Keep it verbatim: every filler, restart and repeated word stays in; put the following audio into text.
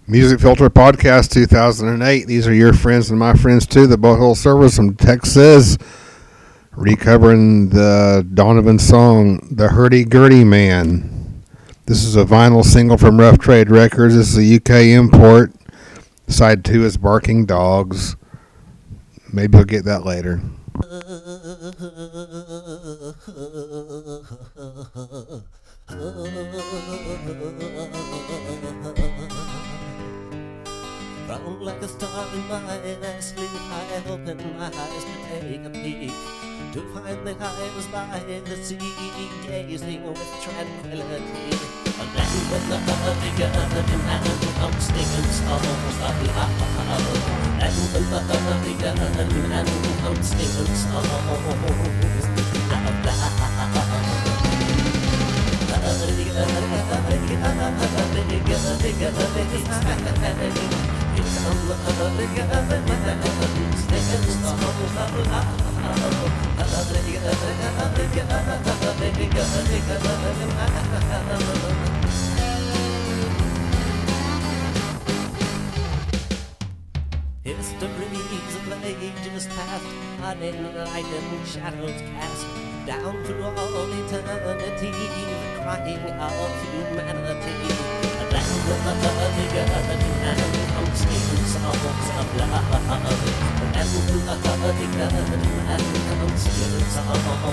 Music Filter Podcast two thousand eight. These are your friends and my friends too, the Butthole Servers from Texas, recovering the Donovan song, The Hurdy-Gurdy Man. This is a vinyl single from Rough Trade Records. This is a U K import. Side two is Barking Dogs. Maybe we'll get that later. Round like a star in my last sleep, I opened my eyes to take a peek, to find that I was by the sea, gazing with tranquility. And then when the hurdy gurdy man comes singing songs of love, and when the hurdy gurdy man comes singing songs of Histories of ages past, unenlightened shadows cast down through all eternity, crying out humanity. And then when the hurdy-gurdy man comes singing songs of love, and then when the hurdy-gurdy man comes singing songs of